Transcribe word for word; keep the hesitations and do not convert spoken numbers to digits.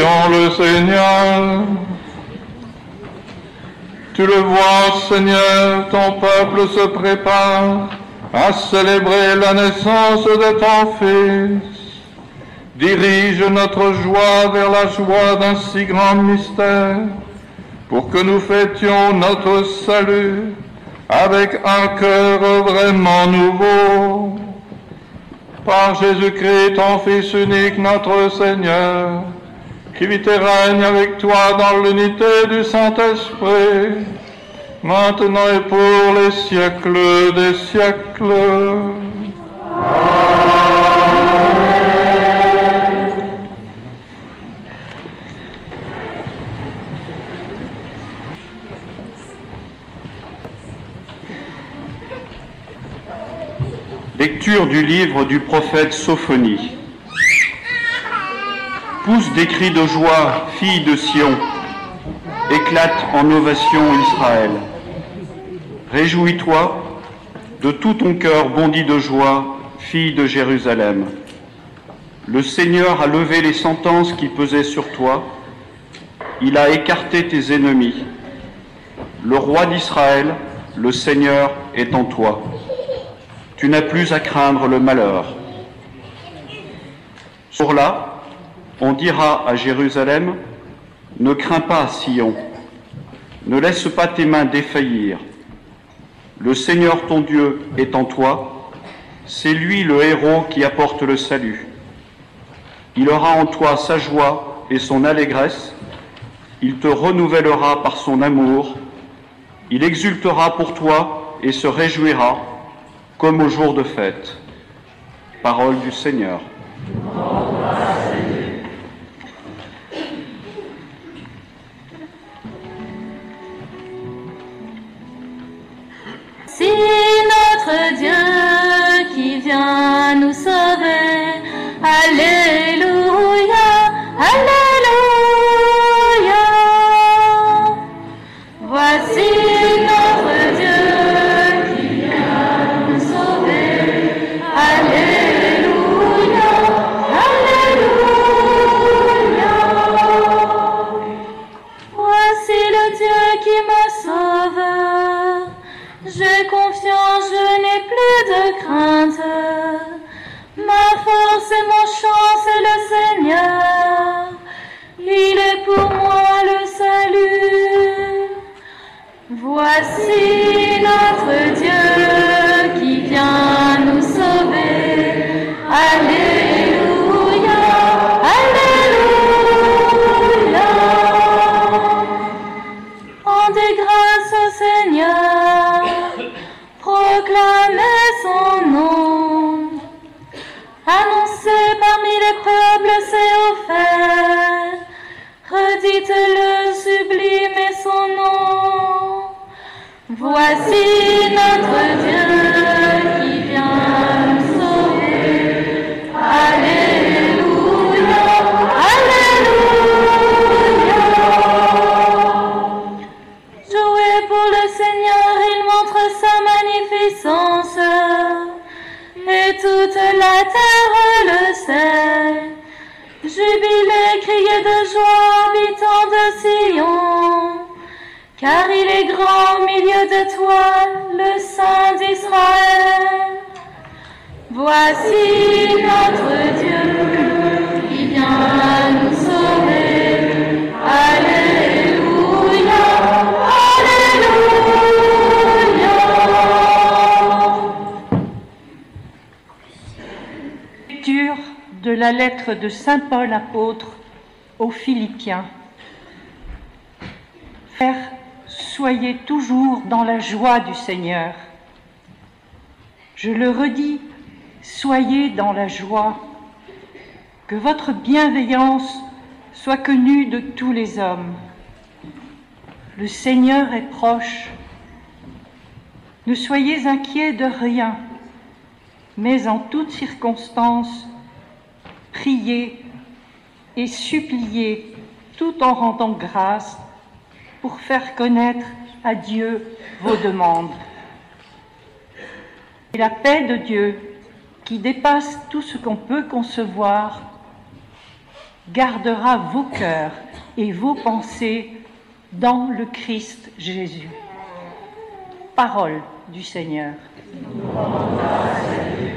Prions le Seigneur. Tu le vois, Seigneur, ton peuple se prépare à célébrer la naissance de ton Fils. Dirige notre joie vers la joie d'un si grand mystère, pour que nous fêtions notre salut avec un cœur vraiment nouveau. Par Jésus-Christ, ton Fils unique, notre Seigneur, qui vit et règne avec toi dans l'unité du Saint-Esprit, maintenant et pour les siècles des siècles. Lecture du livre du prophète Sophonie. Pousse des cris de joie, fille de Sion, éclate en ovation Israël. Réjouis-toi, de tout ton cœur bondit de joie, fille de Jérusalem. Le Seigneur a levé les sentences qui pesaient sur toi, il a écarté tes ennemis. Le roi d'Israël, le Seigneur, est en toi. Tu n'as plus à craindre le malheur. Ce jour-là, on dira à Jérusalem, ne crains pas, Sion, ne laisse pas tes mains défaillir. Le Seigneur ton Dieu est en toi, c'est lui le héros qui apporte le salut. Il aura en toi sa joie et son allégresse, il te renouvellera par son amour, il exultera pour toi et se réjouira, comme au jour de fête. Parole du Seigneur. C'est notre Dieu qui vient nous sauver. Alléluia, Alléluia. Voici notre Dieu qui vient nous sauver. Alléluia, Alléluia. Voici le Dieu qui me sauve. J'ai confiance, je n'ai plus de crainte. Ma force et mon chant, c'est le Seigneur. Il est pour moi le salut. Voici notre Dieu qui vient nous sauver. Alléluia, Alléluia. Rendez grâce au Seigneur, proclamez son nom. Annoncez parmi les peuples ses offert. Redites-le, sublimez son nom. Voici notre Dieu qui vient nous sauver. Alléluia, Alléluia. Jouez pour le Seigneur, il montre sa magnificence. Et toute la terre le sait. Jubilez, criez de joie, habitants de Sion, car il est grand au milieu de toi, le Saint d'Israël. Voici notre Dieu qui vient nous sauver. Alléluia, Alléluia. Lecture de la lettre de saint Paul apôtre aux Philippiens. Frères, soyez toujours dans la joie du Seigneur. Je le redis, soyez dans la joie. Que votre bienveillance soit connue de tous les hommes. Le Seigneur est proche. Ne soyez inquiets de rien, mais en toutes circonstances, priez et suppliez tout en rendant grâce pour faire connaître à Dieu vos demandes. Et la paix de Dieu, qui dépasse tout ce qu'on peut concevoir, gardera vos cœurs et vos pensées dans le Christ Jésus. Parole du Seigneur.